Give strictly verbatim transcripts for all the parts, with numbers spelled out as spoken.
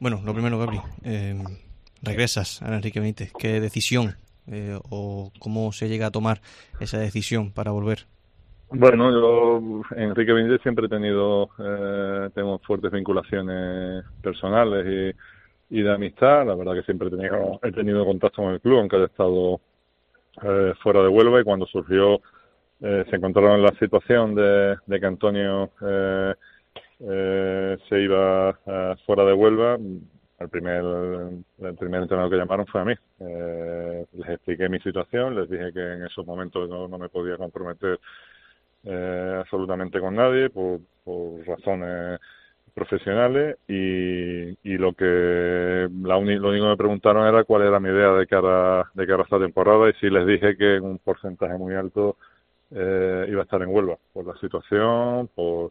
Bueno, lo primero, Gabri, eh, regresas a Enrique Benítez. ¿Qué decisión eh, o cómo se llega a tomar esa decisión para volver? Bueno, yo, Enrique Benítez, siempre he tenido, eh, tengo fuertes vinculaciones personales y, y de amistad. La verdad que siempre he tenido, he tenido contacto con el club, aunque haya estado eh, fuera de Huelva, y cuando surgió, eh, se encontraron en la situación de, de que Antonio eh, eh, se iba eh, fuera de Huelva. El primer, el primer entrenador que llamaron fue a mí. Eh, les expliqué mi situación, les dije que en esos momentos no, no me podía comprometer eh, absolutamente con nadie por, por razones profesionales, y, y lo que la uni, lo único que me preguntaron era cuál era mi idea de cara de cara a esta temporada, y sí les dije que en un porcentaje muy alto eh, iba a estar en Huelva por la situación, por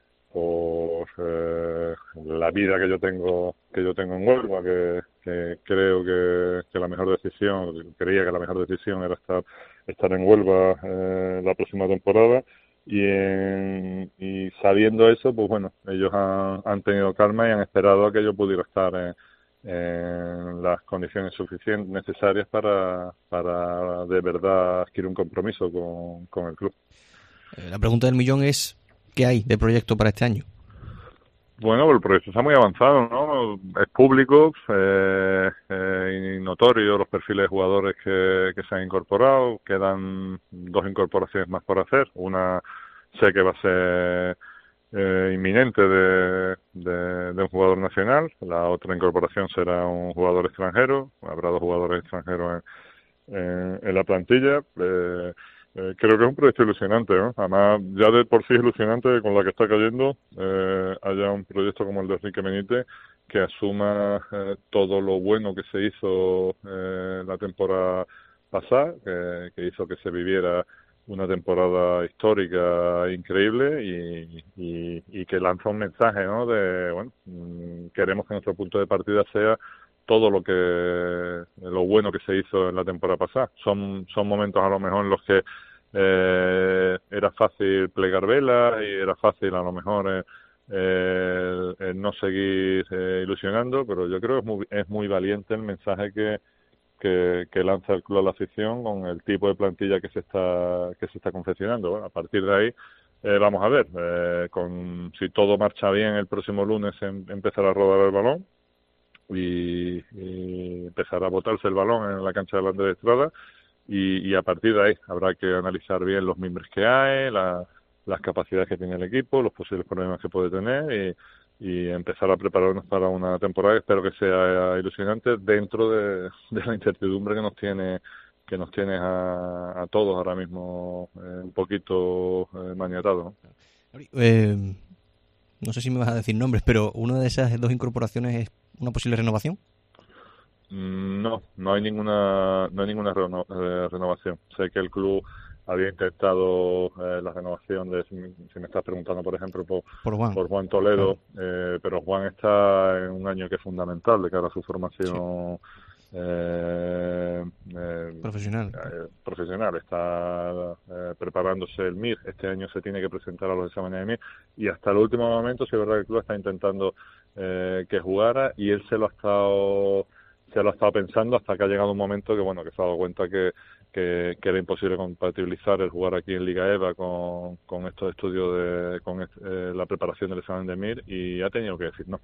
por eh, la vida que yo tengo que yo tengo en Huelva, que, que creo que, que la mejor decisión, creía que la mejor decisión era estar estar en Huelva eh, la próxima temporada. Y, en, y sabiendo eso, pues bueno, ellos han, han tenido calma y han esperado a que yo pudiera estar en, en las condiciones suficientes necesarias para, para de verdad adquirir un compromiso con, con el club. Eh, la pregunta del millón es, ¿qué hay de proyecto para este año? Bueno, el proyecto está muy avanzado, ¿no? Es público, eh, eh, y notorio los perfiles de jugadores que, que se han incorporado. Quedan dos incorporaciones más por hacer. Una sé que va a ser eh, inminente de, de, de un jugador nacional. La otra incorporación será un jugador extranjero. Habrá dos jugadores extranjeros en, en, en la plantilla. Eh, eh, creo que es un proyecto ilusionante, ¿no? Además, ya de por sí es ilusionante con la que está cayendo, eh, haya un proyecto como el de Enrique Benítez que asuma eh, todo lo bueno que se hizo eh, la temporada pasada, que, que hizo que se viviera una temporada histórica increíble, y, y, y que lanza un mensaje, ¿no? De, bueno, mmm, queremos que nuestro punto de partida sea todo lo que lo bueno que se hizo en la temporada pasada. Son son momentos a lo mejor en los que eh, era fácil plegar velas y era fácil a lo mejor eh, eh, el no seguir eh, ilusionando, pero yo creo que es muy, es muy valiente el mensaje que que, que lanza el club a la afición con el tipo de plantilla que se está que se está confeccionando. Bueno, a partir de ahí eh, vamos a ver, eh, con si todo marcha bien el próximo lunes em, empezará a rodar el balón y, y empezará a botarse el balón en la cancha de Andrés Estrada, y, y a partir de ahí habrá que analizar bien los miembros que hay, la, las capacidades que tiene el equipo, los posibles problemas que puede tener, y, y empezar a prepararnos para una temporada que espero que sea ilusionante dentro de, de la incertidumbre que nos tiene que nos tiene a, a todos ahora mismo eh, un poquito eh, maniatados, ¿no? Eh, no sé si me vas a decir nombres, pero una de esas dos incorporaciones es una posible renovación. No, no hay ninguna, no hay ninguna reno, eh, renovación. Sé que el club había intentado eh, la renovación de, si me, si me estás preguntando, por ejemplo, por, Por Juan, por Juan claro. Toledo, eh, pero Juan está en un año que es fundamental de cara a su Sí, formación eh, eh, profesional. eh, profesional. Está eh, preparándose el M I R. Este año se tiene que presentar a los exámenes de M I R, y hasta el último momento, sí es verdad que el club está intentando eh, que jugara, y él se lo ha estado se lo ha estado pensando hasta que ha llegado un momento que bueno que se ha dado cuenta que, que, que era imposible compatibilizar el jugar aquí en Liga EVA con, con estos estudios de con eh, la preparación del examen de M I R, y ha tenido que decir no.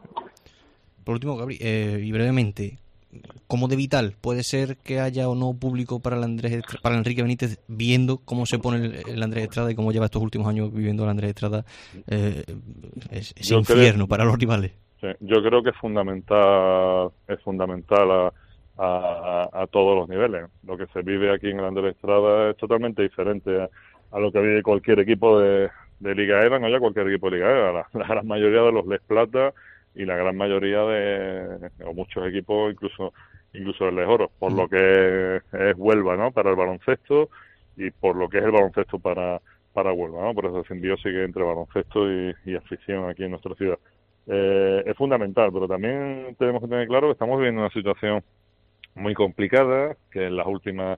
Por último, Gabri, eh, y brevemente, ¿cómo de vital puede ser que haya o no público para el Andrés para el Enrique Benítez, viendo cómo se pone el, el Andrés Estrada y cómo lleva estos últimos años viviendo el Andrés Estrada, eh, es, ese Yo creo infierno para los rivales? sí, yo creo que es fundamental es fundamental a, a, a todos los niveles. Lo que se vive aquí en el Andrés Estrada es totalmente diferente a, a lo que vive cualquier equipo de, de Liga EVA, no ya cualquier equipo de Liga EVA, la, la gran mayoría de los Les Plata y la gran mayoría de o muchos equipos, incluso incluso el Les Oro, por Uh-huh. lo que es Huelva, ¿no? Para el baloncesto, y por lo que es el baloncesto para para Huelva, ¿no? Por esa simbiosis que entre baloncesto y, y afición aquí en nuestra ciudad. Eh, es fundamental, pero también tenemos que tener claro que estamos viviendo una situación muy complicada, que en las últimas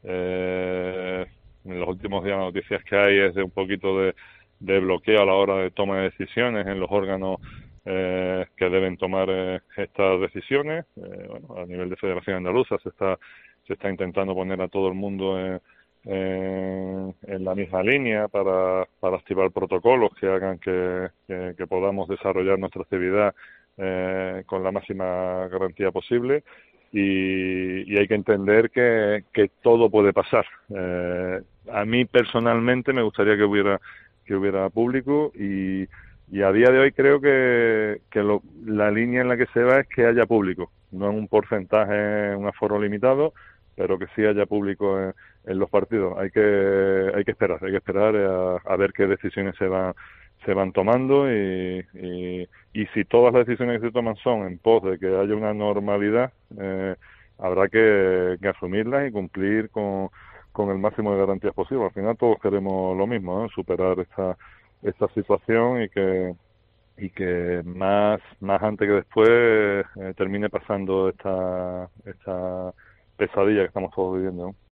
eh, en los últimos días las noticias que hay es de un poquito de, de bloqueo a la hora de toma de decisiones en los órganos eh, que deben tomar eh, estas decisiones. Eh, bueno, a nivel de Federación Andaluza se está se está intentando poner a todo el mundo en, en, en la misma línea para, para activar protocolos que hagan que, que, que podamos desarrollar nuestra actividad eh, con la máxima garantía posible. Y, y hay que entender que, que todo puede pasar. Eh, a mí personalmente me gustaría que hubiera que hubiera público y, y a día de hoy creo que, que lo, la línea en la que se va es que haya público, no en un porcentaje, un aforo limitado, pero que sí haya público en, en los partidos. Hay que hay que esperar, hay que esperar a, a ver qué decisiones se van se van tomando y, y, y si todas las decisiones que se toman son en pos de que haya una normalidad, eh, habrá que, que asumirlas y cumplir con, con el máximo de garantías posible. Al final todos queremos lo mismo, ¿eh? Superar esta esta situación y que y que más más antes que después eh, termine pasando esta esta pesadilla que estamos todos viviendo, ¿no?